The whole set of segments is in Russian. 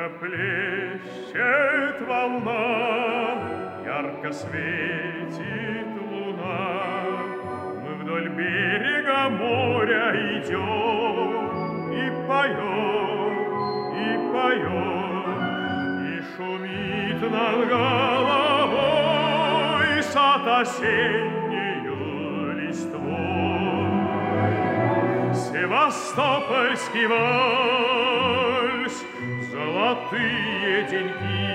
Плещет волна, ярко светит луна. Мы вдоль берега моря идем, и поем, и шумит над головой сад осеннею листвой. Севастопольский вальс, золотые деньги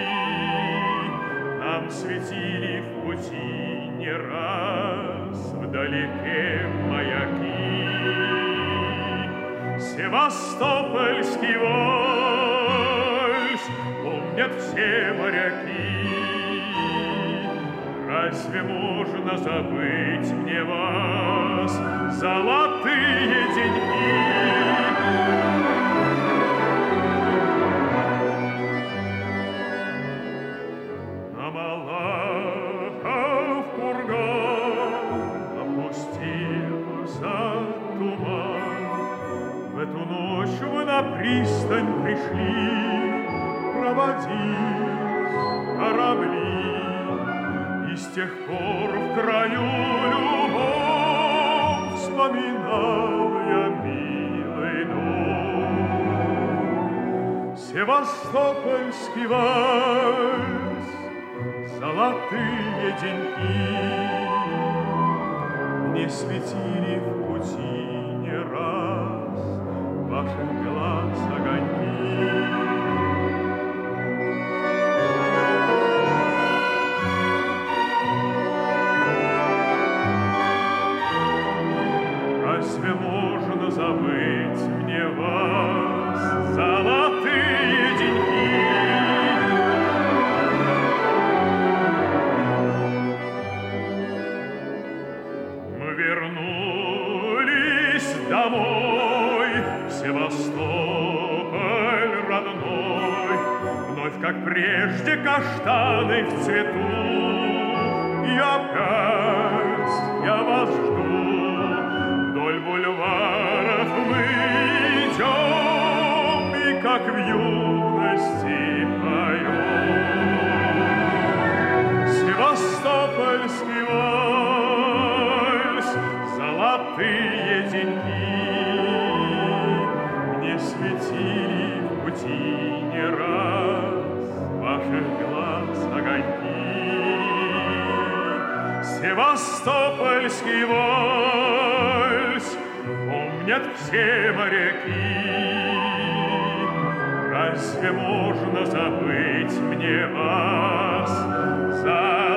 нам светили в пути не раз вдалеке маяки. Севастопольский вальс помнят все моряки. Разве можно забыть мне вас, золотые деньги? На Малахов курган опустился туман. В эту ночь вы на пристань пришли проводить корабли. И с тех пор в краю любовь вспоминал я милый дом. Севастопольский вальс, золотые деньги мне светили в пути не раз ваших глаз огоньки. Разве можно забыть мне вас, золотые деньги? Мы вернулись домой, в Севастополь родной. Вновь, как прежде, каштаны в цвету. И опять я вас жду. Вдоль бульваров мы идем, и как в юности поем. Севастопольский вальс, золотые деньги мне светили в пути не раз ваших глаз огоньки. Севастопольский вальс помнят все моряки. Разве можно забыть мне вас,